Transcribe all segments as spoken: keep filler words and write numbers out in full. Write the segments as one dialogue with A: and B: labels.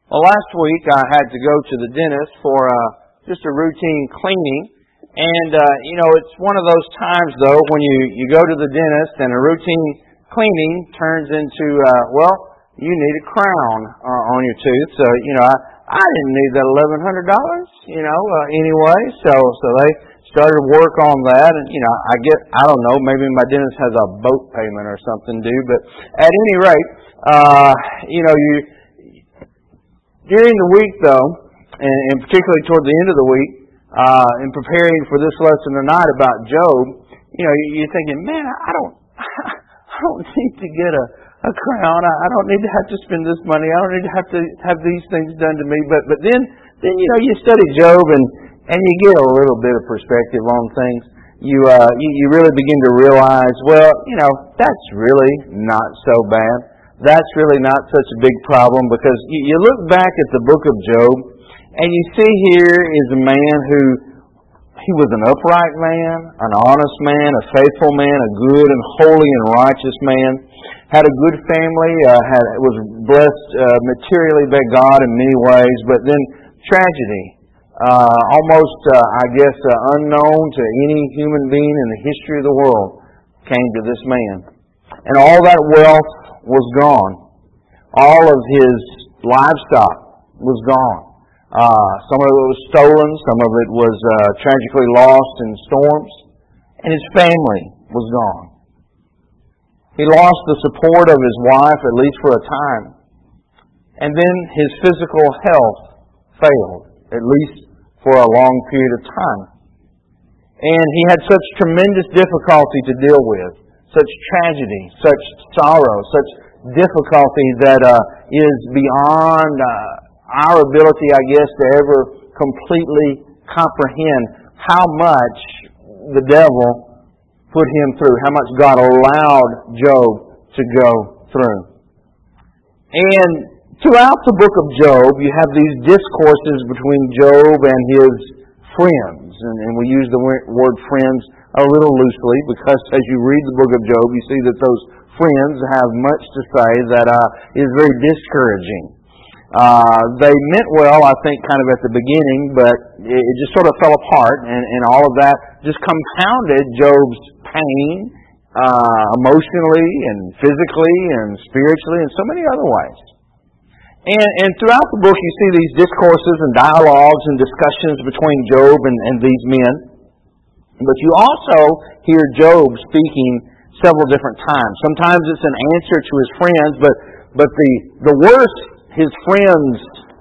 A: Well, last week I had to go to the dentist for uh, just a routine cleaning. And, uh, you know, it's one of those times, though, when you, you go to the dentist and a routine cleaning turns into, uh, well, you need a crown uh, on your tooth. So, you know, I, I didn't need that eleven hundred dollars, you know, uh, anyway. So, so they started work on that. And, you know, I get, I don't know, maybe my dentist has a boat payment or something due. But at any rate, uh, you know, you... During the week, though, and, and particularly toward the end of the week, uh, in preparing for this lesson tonight about Job, you know, you're thinking, man, I don't, I don't need to get a, a crown. I, I don't need to have to spend this money. I don't need to have to have these things done to me. But, but then, then you know, you study Job and, and you get a little bit of perspective on things. You, uh, you, you really begin to realize, well, you know, that's really not so bad. That's really not such a big problem, because you, you look back at the book of Job and you see here is a man who, he was an upright man, an honest man, a faithful man, a good and holy and righteous man, had a good family, uh, had was blessed uh, materially by God in many ways, but then tragedy, uh, almost, uh, I guess, uh, unknown to any human being in the history of the world, came to this man. And all that wealth was gone. All of his livestock was gone. Uh, some of it was stolen. Some of it was uh, tragically lost in storms. And his family was gone. He lost the support of his wife, at least for a time. And then his physical health failed, at least for a long period of time. And he had such tremendous difficulty to deal with. Such tragedy, such sorrow, such difficulty that uh, is beyond uh, our ability, I guess, to ever completely comprehend how much the devil put him through, how much God allowed Job to go through. And throughout the book of Job, you have these discourses between Job and his friends. And, and we use the word friends a little loosely, because as you read the book of Job, you see that those friends have much to say that uh, is very discouraging. Uh, they meant well, I think, kind of at the beginning, but it, it just sort of fell apart, and, and all of that just compounded Job's pain uh, emotionally and physically and spiritually and so many other ways. And, and throughout the book, you see these discourses and dialogues and discussions between Job and, and these men. But you also hear Job speaking several different times. Sometimes it's an answer to his friends, but but the the worse his friends'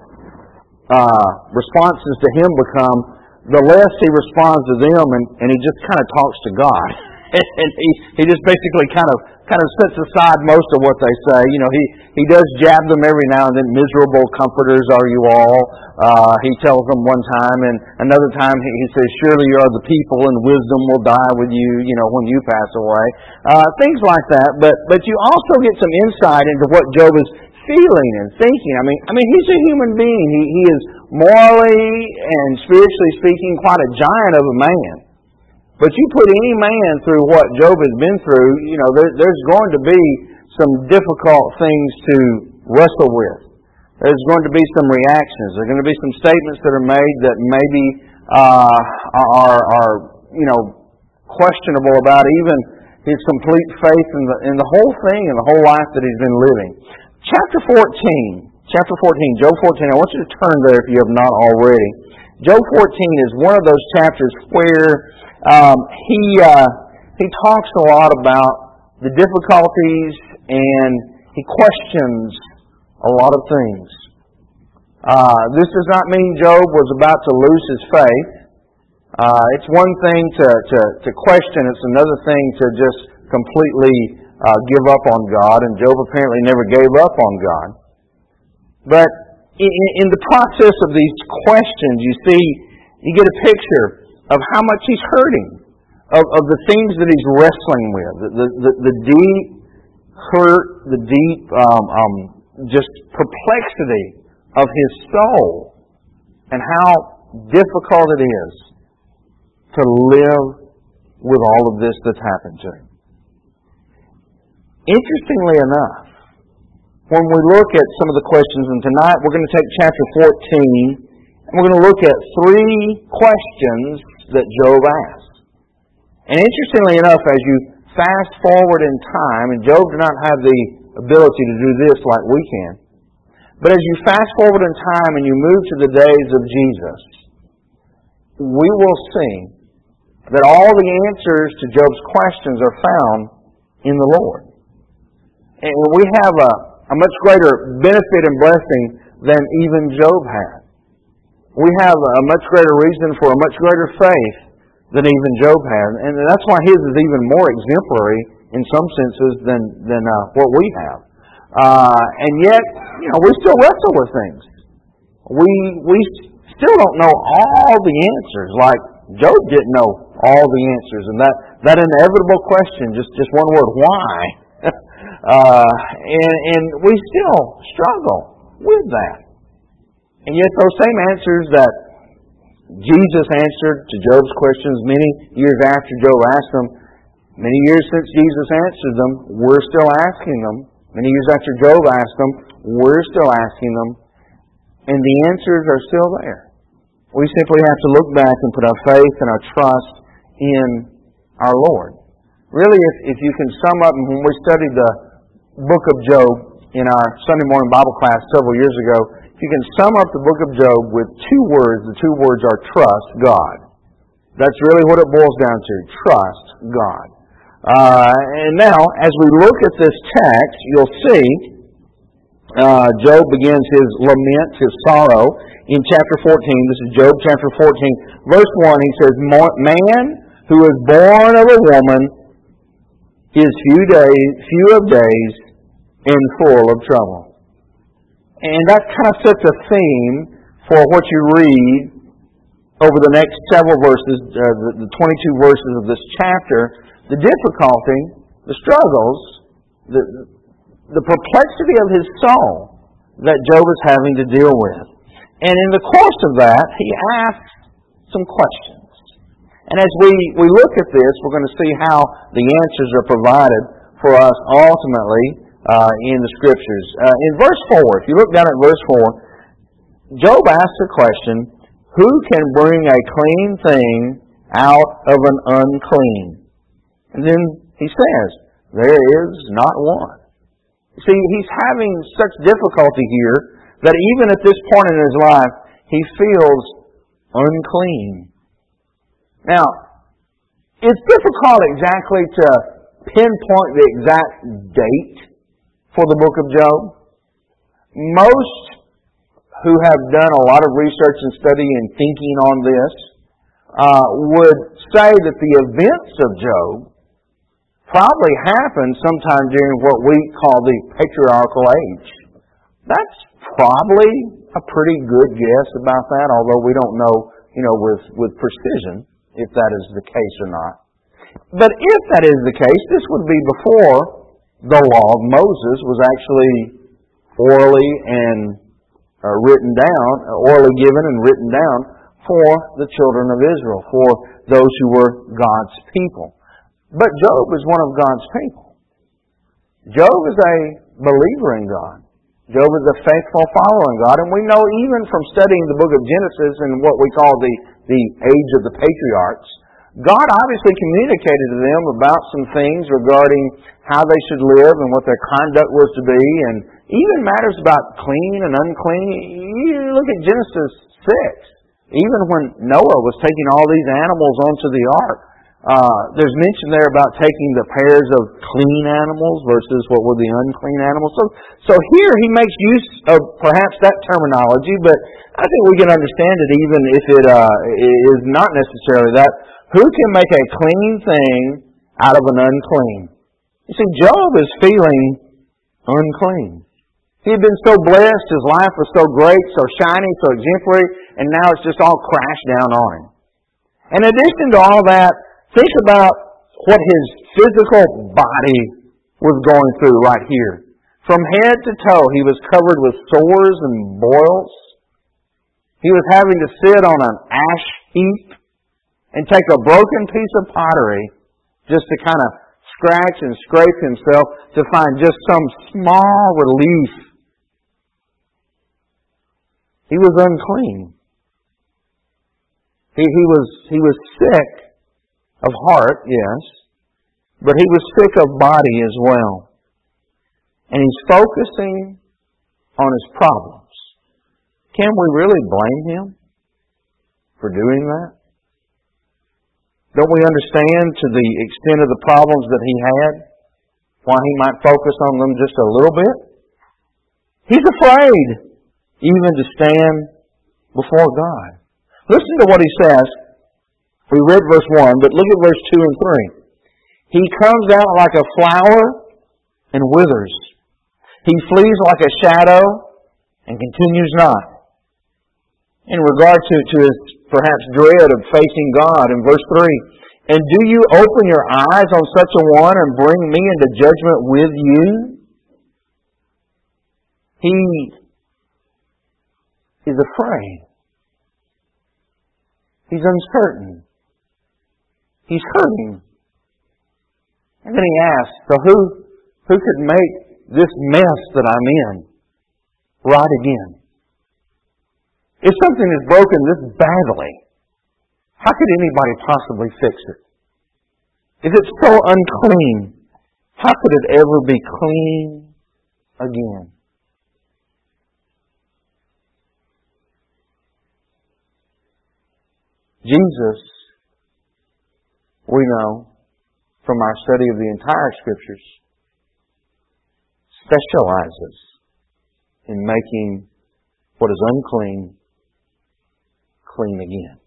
A: uh, responses to him become, the less he responds to them, and, and he just kind of talks to God. And he, he just basically kind of kind of sets aside most of what they say. You know, he, he does jab them every now and then. Miserable comforters are you all. Uh, he tells them one time, and another time he, he says, surely you are the people, and wisdom will die with you, you know, when you pass away. Uh, things like that. But but you also get some insight into what Job is feeling and thinking. I mean, I mean, he's a human being. He, he is morally and spiritually speaking quite a giant of a man. But you put any man through what Job has been through, you know, there, there's going to be some difficult things to wrestle with. There's going to be some reactions. There's going to be some statements that are made that maybe uh, are, are, you know, questionable about even his complete faith in the in the whole thing and the whole life that he's been living. Chapter fourteen, chapter fourteen, Job fourteen. I want you to turn there if you have not already. Job fourteen is one of those chapters where um, he uh, he talks a lot about the difficulties, and he questions a lot of things. Uh, this does not mean Job was about to lose his faith. Uh, it's one thing to, to, to question. It's another thing to just completely uh, give up on God. And Job apparently never gave up on God. But in, in the process of these questions, you see, you get a picture of how much he's hurting, of, of the things that he's wrestling with, the, the, the deep hurt, the deep um, um, just perplexity of his soul, and how difficult it is to live with all of this that's happened to him. Interestingly enough, when we look at some of the questions, and tonight we're going to take chapter fourteen, and we're going to look at three questions that Job asked. And interestingly enough, as you fast forward in time, and Job did not have the ability to do this like we can, but as you fast forward in time and you move to the days of Jesus, we will see that all the answers to Job's questions are found in the Lord. And we have a, a much greater benefit and blessing than even Job had. We have a much greater reason for a much greater faith than even Job had. And that's why his is even more exemplary in some senses than, than uh, what we have. Uh, and yet, you know, we still wrestle with things. We we still don't know all the answers, like Job didn't know all the answers. And that, that inevitable question, just, just one word, why? uh, and, and we still struggle with that. And yet those same answers that Jesus answered to Job's questions many years after Job asked them, many years since Jesus answered them, we're still asking them. Many years after Job asked them, we're still asking them. And the answers are still there. We simply have to look back and put our faith and our trust in our Lord. Really, if, if you can sum up, and when we studied the book of Job in our Sunday morning Bible class several years ago, if you can sum up the book of Job with two words, the two words are trust God. That's really what it boils down to, trust God. Uh, and now, as we look at this text, you'll see uh, Job begins his lament, his sorrow, in chapter fourteen. This is Job chapter fourteen. Verse one, he says, Man who is born of a woman is few days, few of days and full of trouble. And that kind of sets a theme for what you read over the next several verses, uh, the, the twenty-two verses of this chapter. The difficulty, the struggles, the, the perplexity of his soul that Job is having to deal with. And in the course of that, he asks some questions. And as we, we look at this, we're going to see how the answers are provided for us ultimately Uh, in the Scriptures. Uh, in verse four, if you look down at verse four, Job asks the question, who can bring a clean thing out of an unclean? And then he says, there is not one. See, he's having such difficulty here that even at this point in his life, he feels unclean. Now, it's difficult exactly to pinpoint the exact date for the book of Job. Most who have done a lot of research and study and thinking on this uh, would say that the events of Job probably happened sometime during what we call the patriarchal age. That's probably a pretty good guess about that, although we don't know, you know, with, with precision if that is the case or not. But if that is the case, this would be before the law of Moses was actually orally and uh, written down, orally given and written down for the children of Israel, for those who were God's people. But Job is one of God's people. Job is a believer in God. Job is a faithful follower in God. And we know even from studying the book of Genesis and what we call the, the age of the patriarchs, God obviously communicated to them about some things regarding how they should live and what their conduct was to be, and even matters about clean and unclean. You look at Genesis six. Even when Noah was taking all these animals onto the ark, uh, there's mention there about taking the pairs of clean animals versus what were the unclean animals. So, so here he makes use of perhaps that terminology, but I think we can understand it even if it uh, is not necessarily that. Who can make a clean thing out of an unclean? You see, Job is feeling unclean. He had been so blessed, his life was so great, so shiny, so exemplary, and now it's just all crashed down on him. In addition to all that, think about what his physical body was going through right here. From head to toe, he was covered with sores and boils. He was having to sit on an ash heap and take a broken piece of pottery just to kind of scratch and scrape himself to find just some small relief. He was unclean. He, he was he was sick of heart, yes, but he was sick of body as well. And he's focusing on his problems. Can we really blame him for doing that? Don't we understand to the extent of the problems that he had, why he might focus on them just a little bit? He's afraid even to stand before God. Listen to what he says. We read verse one, but look at verse two and three. He comes out like a flower and withers. He flees like a shadow and continues not. In regard to, to his perhaps dread of facing God in verse three, and do you open your eyes on such a one and bring me into judgment with you? He is afraid. He's uncertain. He's hurting. And then he asks, so who, who could make this mess that I'm in right again? If something is broken this badly, how could anybody possibly fix it? If it's so unclean, how could it ever be clean again? Jesus, we know from our study of the entire Scriptures, specializes in making what is unclean clean again.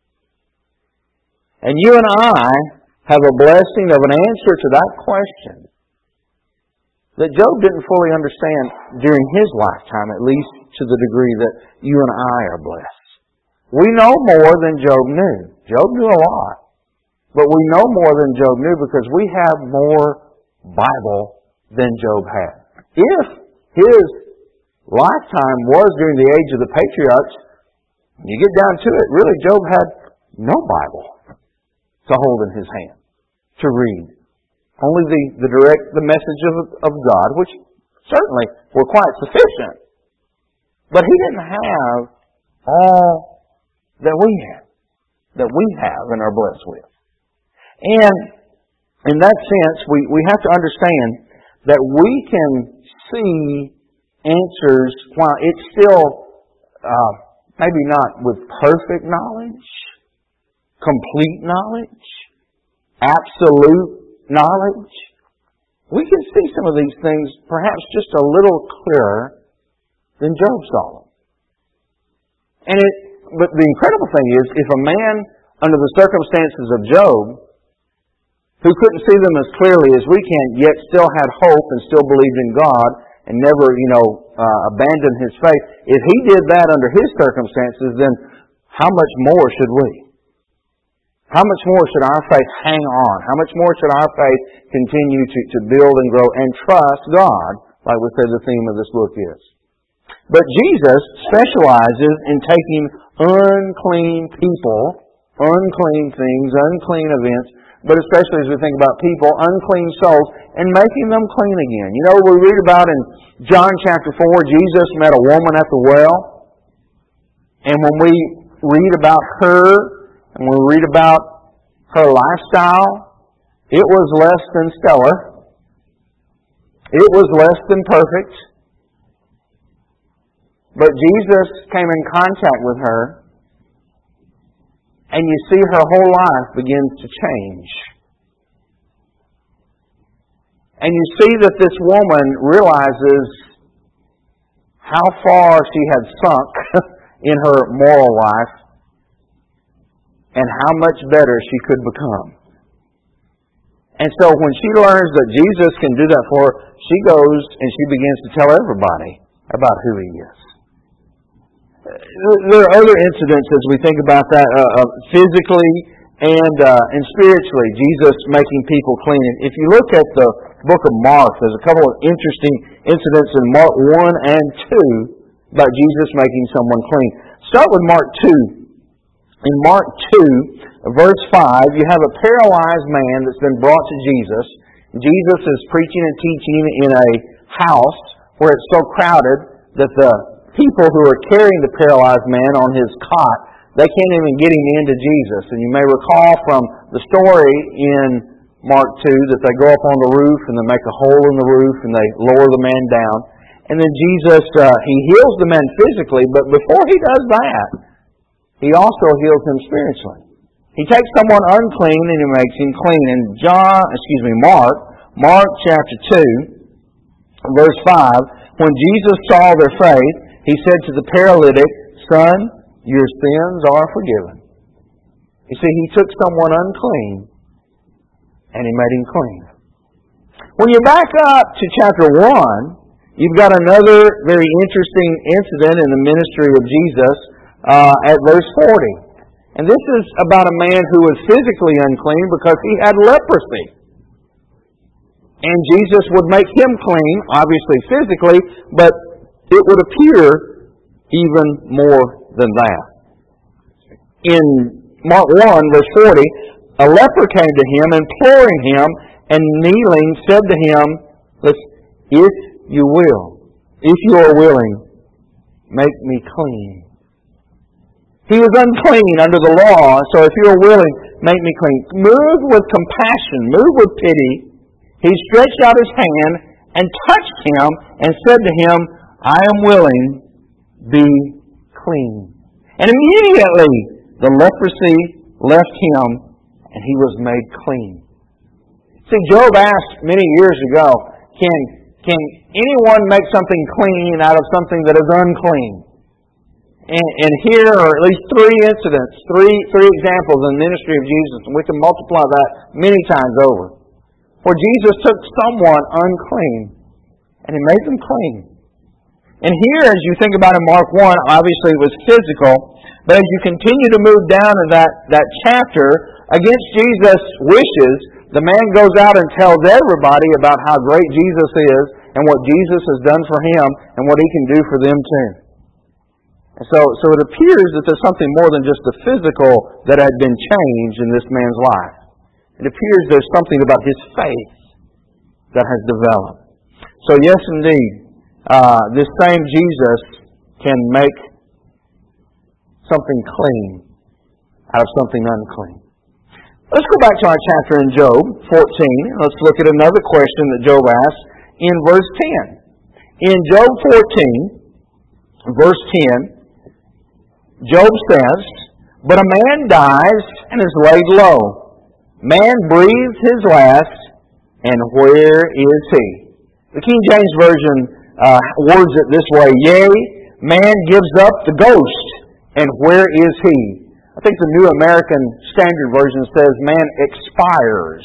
A: And you and I have a blessing of an answer to that question that Job didn't fully understand during his lifetime, at least to the degree that you and I are blessed. We know more than Job knew. Job knew a lot. But we know more than Job knew because we have more Bible than Job had. If his lifetime was during the age of the patriarchs, you get down to it, really Job had no Bible to hold in his hand, to read. Only the, the direct, the message of, of God, which certainly were quite sufficient. But he didn't have all that we have, that we have and are blessed with. And in that sense, we, we have to understand that we can see answers while it's still uh, maybe not with perfect knowledge, complete knowledge, absolute knowledge. We can see some of these things perhaps just a little clearer than Job saw them. And it, but the incredible thing is, if a man under the circumstances of Job, who couldn't see them as clearly as we can, yet still had hope and still believed in God and never, you know, uh, abandoned his faith, if he did that under his circumstances, then how much more should we? How much more should our faith hang on? How much more should our faith continue to, to build and grow and trust God, like we said the theme of this book is? But Jesus specializes in taking unclean people, unclean things, unclean events, but especially as we think about people, unclean souls, and making them clean again. You know, we read about in John chapter four, Jesus met a woman at the well. And when we read about her, and we read about her lifestyle, it was less than stellar. It was less than perfect. But Jesus came in contact with her, and you see her whole life begins to change. And you see that this woman realizes how far she had sunk in her moral life and how much better she could become. And so when she learns that Jesus can do that for her, she goes and she begins to tell everybody about who He is. There are other incidents as we think about that, uh, uh, physically and uh, and spiritually, Jesus making people clean. If you look at the book of Mark, there's a couple of interesting incidents in Mark one and two about Jesus making someone clean. Start with Mark two. In Mark two, verse five, you have a paralyzed man that's been brought to Jesus, Jesus is preaching and teaching in a house where it's so crowded that the people who are carrying the paralyzed man on his cot, they can't even get him into Jesus. And you may recall from the story in Mark two that they go up on the roof and they make a hole in the roof and they lower the man down. And then Jesus, uh, He heals the man physically, but before He does that, He also heals him spiritually. He takes someone unclean and He makes him clean. In John, excuse me, Mark, Mark chapter two, verse five, when Jesus saw their faith, He said to the paralytic, "Son, your sins are forgiven." You see, He took someone unclean and He made him clean. When you back up to chapter one, you've got another very interesting incident in the ministry of Jesus uh, at verse forty. And this is about a man who was physically unclean because he had leprosy. And Jesus would make him clean, obviously physically, but it would appear even more than that. In Mark one, verse forty, a leper came to Him, imploring Him, and kneeling said to Him, "Listen, if you will, if you are willing, make me clean." He was unclean under the law, so if you are willing, make me clean. Moved with compassion, moved with pity, He stretched out His hand and touched him and said to him, "I am willing, be clean." And immediately the leprosy left him and he was made clean. See, Job asked many years ago, can, can anyone make something clean out of something that is unclean? And, and here are at least three incidents, three, three examples in the ministry of Jesus, and we can multiply that many times over, where Jesus took someone unclean and He made them clean. And here, as you think about in Mark one, obviously it was physical, but as you continue to move down in that, that chapter, against Jesus' wishes, the man goes out and tells everybody about how great Jesus is and what Jesus has done for him and what He can do for them too. And so, so it appears that there's something more than just the physical that had been changed in this man's life. It appears there's something about his faith that has developed. So yes, indeed, uh, this same Jesus can make something clean out of something unclean. Let's go back to our chapter in Job fourteen. Let's look at another question that Job asked in verse ten. In Job fourteen, verse ten, Job says, "But a man dies and is laid low. Man breathes his last, and where is he?" The King James Version uh, words it this way, "Yea, man gives up the ghost, and where is he?" I think the New American Standard Version says, "Man expires,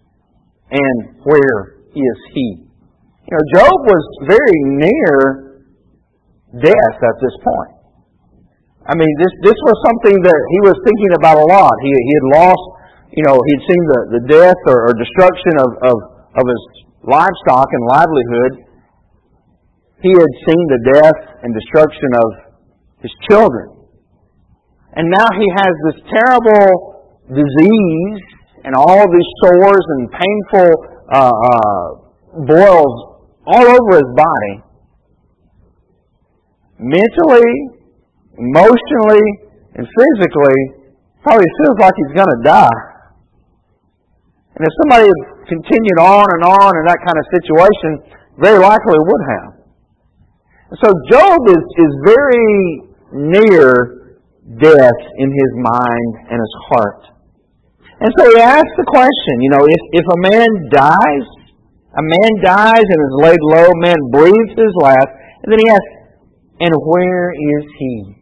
A: and where is he?" You know, Job was very near death at this point. I mean, this this was something that he was thinking about a lot. He he had lost, you know, he'd seen the, the death or, or destruction of, of, of his livestock and livelihood. He had seen the death and destruction of his children. And now he has this terrible disease and all of these sores and painful uh, uh, boils all over his body. Mentally, emotionally, and physically, probably feels like he's going to die. And if somebody had continued on and on in that kind of situation, very likely would have. And so Job is, is very near death in his mind and his heart. And so he asks the question, you know, if, if a man dies, a man dies and is laid low, a man breathes his last, and then he asks, and where is he?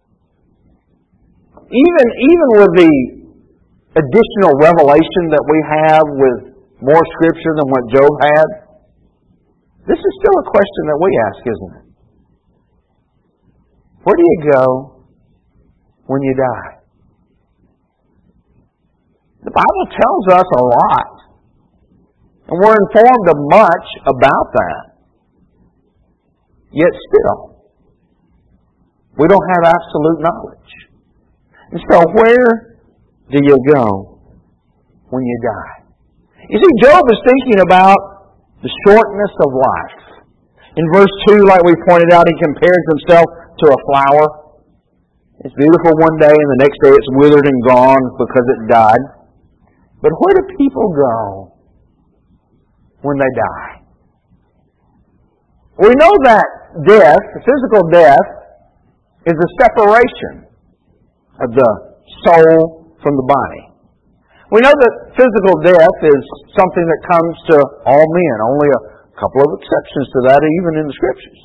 A: Even, even with the additional revelation that we have with more Scripture than what Job had, this is still a question that we ask, isn't it? Where do you go when you die? The Bible tells us a lot, and we're informed of much about that. Yet still, we don't have absolute knowledge. And so where do you go when you die? You see, Job is thinking about the shortness of life. In verse two, like we pointed out, he compares himself to a flower. It's beautiful one day, and the next day it's withered and gone because it died. But where do people go when they die? We know that death, physical death, is a separation of the soul from the body. We know that physical death is something that comes to all men. Only a couple of exceptions to that, even in the Scriptures.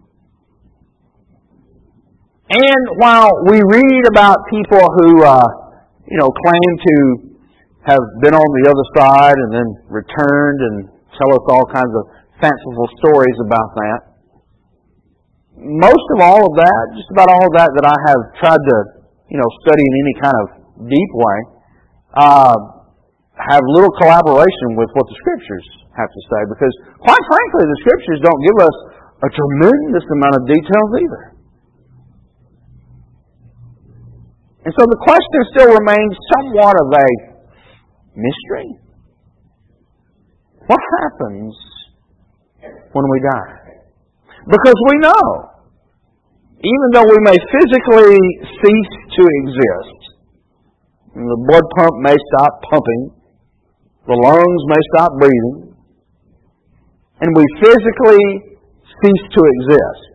A: And while we read about people who, uh, you know, claim to have been on the other side and then returned and tell us all kinds of fanciful stories about that, most of all of that, just about all of that that I have tried to, you know, study in any kind of deep way, uh, have little collaboration with what the Scriptures have to say. Because, quite frankly, the Scriptures don't give us a tremendous amount of details either. And so the question still remains somewhat of a mystery. What happens when we die? Because we know, even though we may physically cease to exist, the blood pump may stop pumping, the lungs may stop breathing, and we physically cease to exist,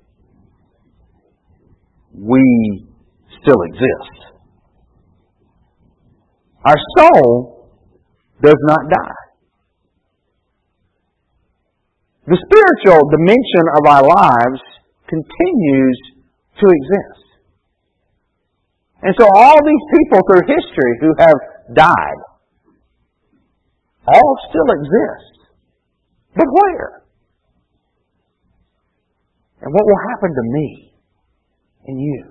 A: we still exist. Our soul does not die. The spiritual dimension of our lives continues to exist. And so all these people through history who have died all still exist. But where? And what will happen to me and you?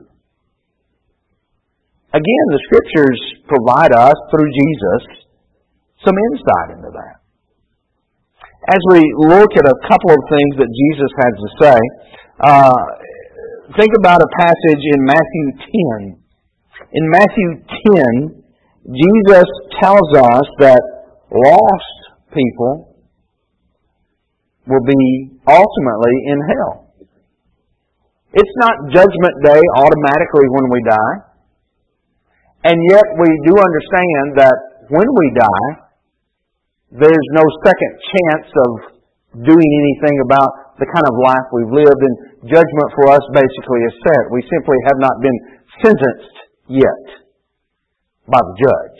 A: Again, the Scriptures provide us, through Jesus, some insight into that. As we look at a couple of things that Jesus has to say, uh, think about a passage in Matthew ten. In Matthew ten, Jesus tells us that lost people will be ultimately in hell. It's not Judgment Day automatically when we die. And yet we do understand that when we die, there's no second chance of doing anything about the kind of life we've lived. And judgment for us basically is set. We simply have not been sentenced yet by the judge.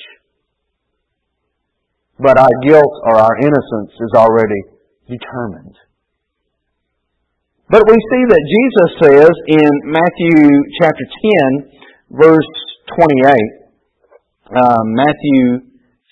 A: But our guilt or our innocence is already determined. But we see that Jesus says in Matthew chapter ten, verse twenty-eight, uh, Matthew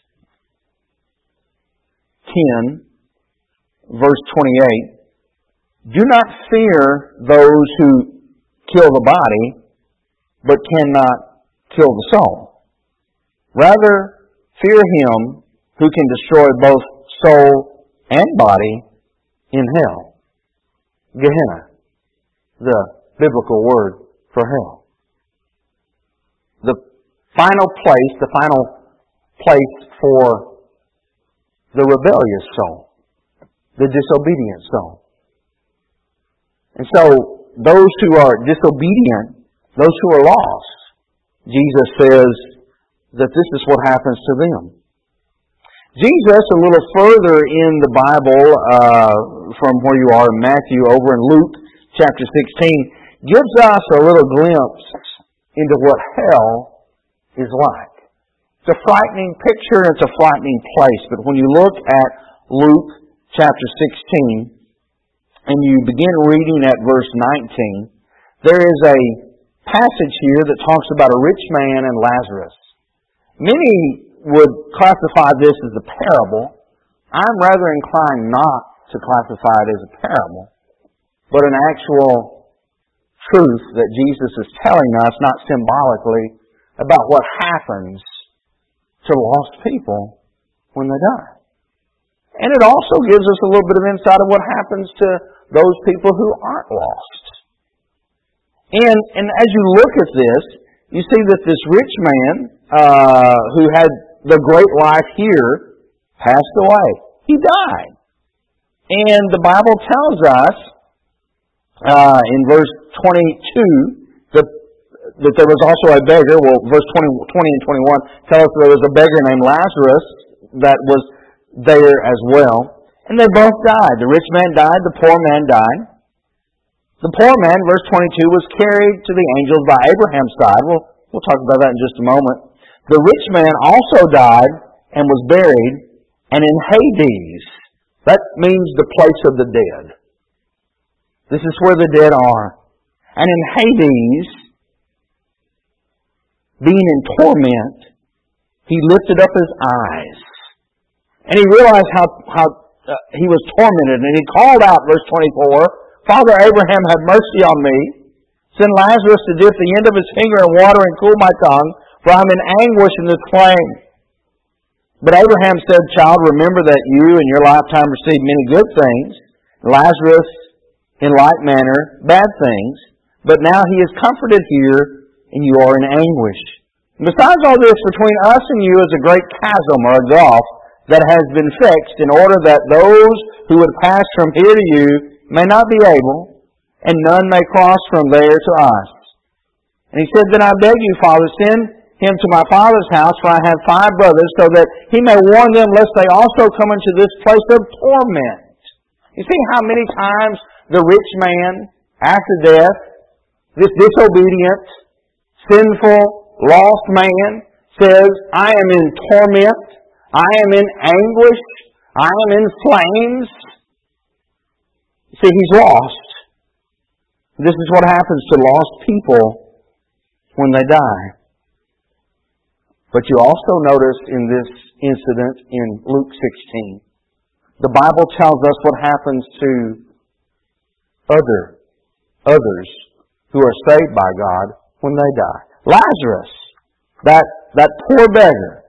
A: ten, verse twenty-eight, do not fear those who kill the body, but cannot kill the soul. Rather, fear him who can destroy both soul and body in hell. Gehenna, the biblical word for hell. The final place, the final place for the rebellious soul, the disobedient soul. And so, those who are disobedient, those who are lost, Jesus says that this is what happens to them. Jesus, a little further in the Bible, uh, from where you are in Matthew, over in Luke chapter sixteen, gives us a little glimpse into what hell is like. It's a frightening picture, it's a frightening place. But when you look at Luke chapter sixteen, and you begin reading at verse nineteen, there is a passage here that talks about a rich man and Lazarus. Many would classify this as a parable. I'm rather inclined not to classify it as a parable, but an actual truth that Jesus is telling us, not symbolically, about what happens to lost people when they die. And it also gives us a little bit of insight of what happens to those people who aren't lost. And, and as you look at this, you see that this rich man, uh, who had the great life here, passed away. He died. And the Bible tells us uh, in verse twenty-two that, that there was also a beggar. Well, verse twenty, twenty and twenty-one tell us there was a beggar named Lazarus that was there as well. And they both died. The rich man died, the poor man died. The poor man, verse twenty-two, was carried to the angels by Abraham's side. We'll, we'll talk about that in just a moment. The rich man also died and was buried, and in Hades, that means the place of the dead. This is where the dead are. And in Hades, being in torment, he lifted up his eyes. And he realized how, how uh, he was tormented. And he called out, verse twenty-four, Father Abraham, have mercy on me. Send Lazarus to dip the end of his finger in water and cool my tongue, for I am in anguish in this flame. But Abraham said, Child, remember that you in your lifetime received many good things, Lazarus in like manner bad things, but now he is comforted here, and you are in anguish. And besides all this, between us and you is a great chasm or a gulf that has been fixed, in order that those who would pass from here to you may not be able, and none may cross from there to us. And he said, Then I beg you, Father, send him to my father's house, for I have five brothers, so that he may warn them, lest they also come into this place of torment. You see how many times the rich man, after death, this disobedient, sinful, lost man, says, I am in torment, I am in anguish, I am in flames. You see, he's lost. This is what happens to lost people when they die. But you also notice in this incident in Luke sixteen, the Bible tells us what happens to other, others who are saved by God when they die. Lazarus, that, that poor beggar,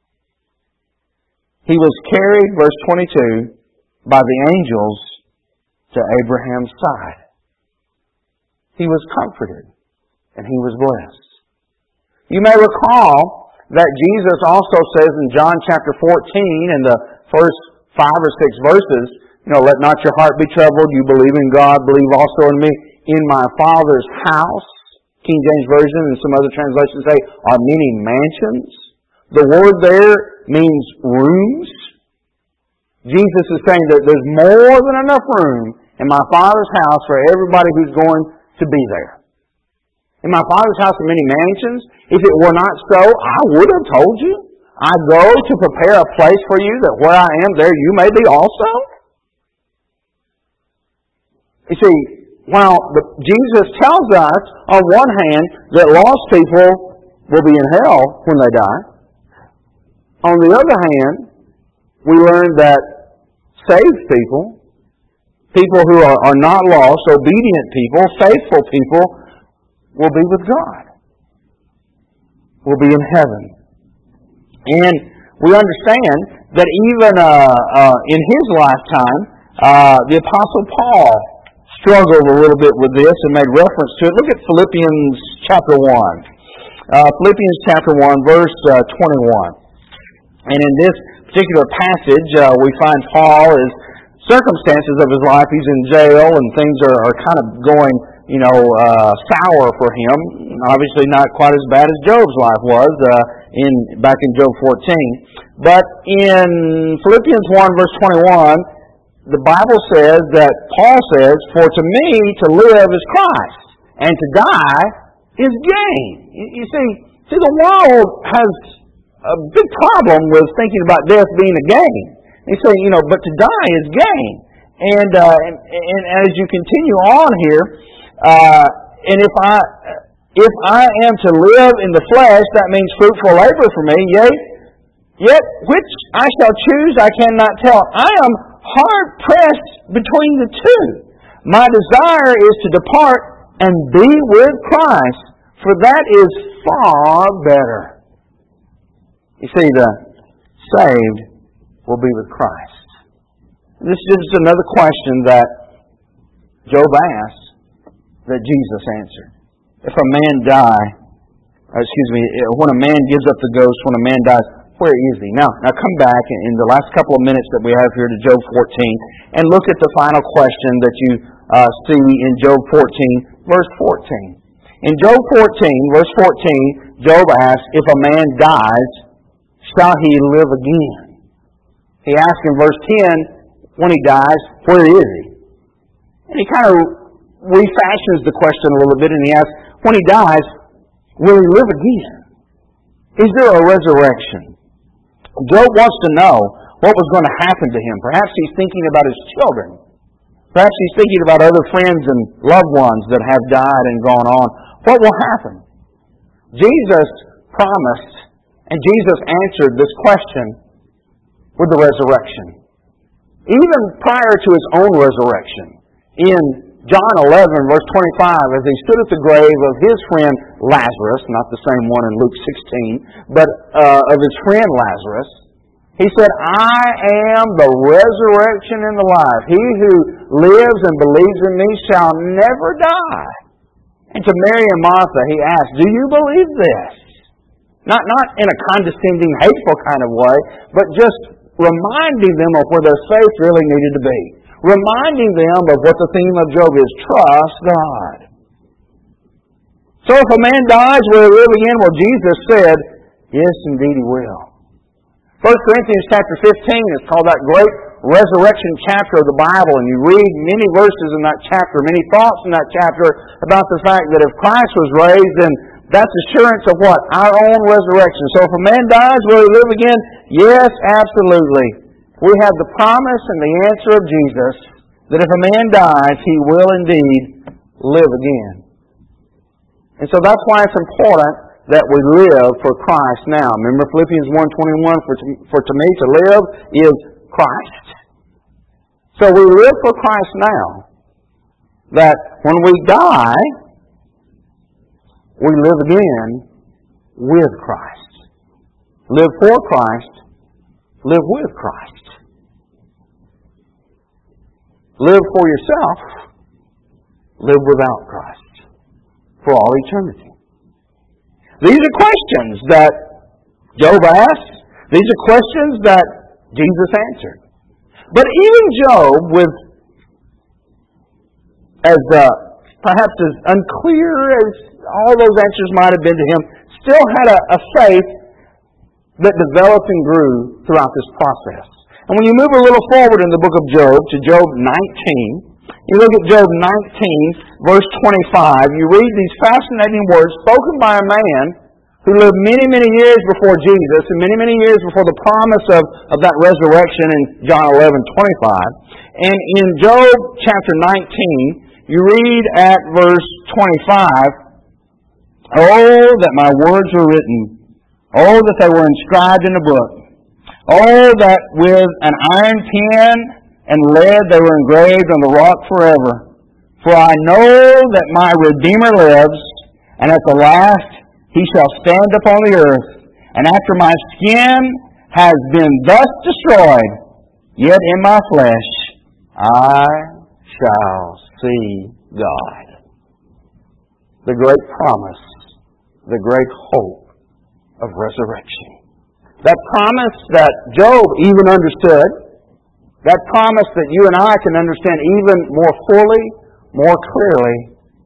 A: he was carried, verse twenty-two, by the angels to Abraham's side. He was comforted and he was blessed. You may recall that Jesus also says in John chapter fourteen, in the first five or six verses, you know, let not your heart be troubled. You believe in God, believe also in me. In my Father's house, King James Version and some other translations say, are many mansions. The word there means rooms. Jesus is saying that there's more than enough room in my Father's house for everybody who's going to be there. In my Father's house are many mansions. If it were not so, I would have told you. I go to prepare a place for you, that where I am, there you may be also. You see, while Jesus tells us, on one hand, that lost people will be in hell when they die, on the other hand, we learn that saved people, people who are, are not lost, obedient people, faithful people, will be with God. Will be in heaven. And we understand that even uh, uh, in his lifetime, uh, the Apostle Paul struggled a little bit with this and made reference to it. Look at Philippians chapter one. Uh, Philippians chapter one, verse uh, twenty-one. And in this particular passage, uh, we find Paul is circumstances of his life. He's in jail and things are, are kind of going, you know, uh, sour for him. Obviously not quite as bad as Job's life was uh, in back in Job fourteen. But in Philippians one, verse twenty-one, the Bible says that Paul says, For to me to live is Christ, and to die is gain. You, you see, see, the world has a big problem with thinking about death being a gain. They say, you know, but to die is gain. And, uh, and, and as you continue on here, uh, and if I if I am to live in the flesh, that means fruitful labor for me. Yea, yet which I shall choose, I cannot tell. I am hard pressed between the two. My desire is to depart and be with Christ, for that is far better. You see, the saved will be with Christ. This is another question that Job asked that Jesus answered. If a man die, or excuse me, when a man gives up the ghost, when a man dies, where is He? Now, now come back in the last couple of minutes that we have here to Job fourteen and look at the final question that you uh, see in Job fourteen, verse fourteen. In Job fourteen, verse fourteen, Job asks, if a man dies, shall he live again? He asks in verse ten, when he dies, where is he? And he kind of refashions the question a little bit, and he asks, when he dies, will he live again? Is there a resurrection? Job wants to know what was going to happen to him. Perhaps he's thinking about his children. Perhaps he's thinking about other friends and loved ones that have died and gone on. What will happen? Jesus promised, and Jesus answered this question with the resurrection. Even prior to His own resurrection, in John eleven, verse twenty-five, as He stood at the grave of His friend Lazarus, not the same one in Luke sixteen, but uh, of His friend Lazarus, He said, I am the resurrection and the life. He who lives and believes in Me shall never die. And to Mary and Martha, He asked, do you believe this? Not, not in a condescending, hateful kind of way, but just reminding them of where their faith really needed to be. Reminding them of what the theme of Job is, trust God. So if a man dies, will he live again? Well, Jesus said, yes, indeed he will. First Corinthians chapter fifteen is called that great resurrection chapter of the Bible, and you read many verses in that chapter, many thoughts in that chapter about the fact that if Christ was raised, then that's assurance of what? Our own resurrection. So if a man dies, will he live again? Yes, absolutely. We have the promise and the answer of Jesus that if a man dies, he will indeed live again. And so that's why it's important that we live for Christ now. Remember Philippians one twenty-one, for to, for to me to live is Christ. So we live for Christ now. That when we die, we live again with Christ. Live for Christ, live with Christ. Live for yourself, live without Christ for all eternity. These are questions that Job asked. These are questions that Jesus answered. But even Job, with as uh, perhaps as unclear as all those answers might have been to him, still had a, a faith that developed and grew throughout this process. And when you move a little forward in the book of Job to Job nineteen, you look at Job nineteen, verse twenty-five, you read these fascinating words spoken by a man who lived many, many years before Jesus and many, many years before the promise of, of that resurrection in John eleven twenty-five. And in Job chapter nineteen, you read at verse twenty-five, oh, that my words were written. Oh, that they were inscribed in a book. Oh, that with an iron pen and lead they were engraved on the rock forever. For I know that my Redeemer lives, and at the last he shall stand upon the earth. And after my skin has been thus destroyed, yet in my flesh I shall see God. The great promise, the great hope of resurrection. That promise that Job even understood, that promise that you and I can understand even more fully, more clearly,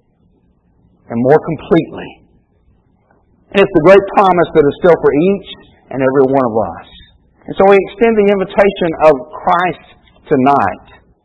A: and more completely. And it's the great promise that is still for each and every one of us. And so we extend the invitation of Christ tonight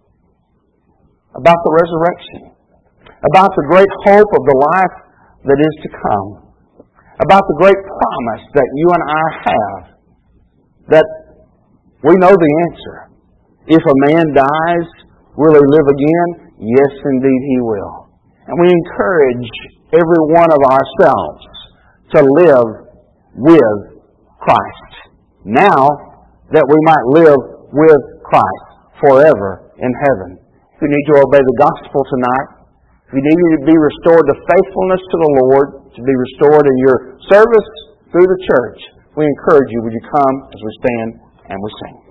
A: about the resurrection, about the great hope of the life that is to come, about the great promise that you and I have, that we know the answer. If a man dies, will he live again? Yes, indeed he will. And we encourage every one of ourselves to live with Christ now, that we might live with Christ forever in heaven. If you need to obey the gospel tonight, if you need to be restored to faithfulness to the Lord, to be restored in your service through the church, we encourage you, would you come as we stand and we sing.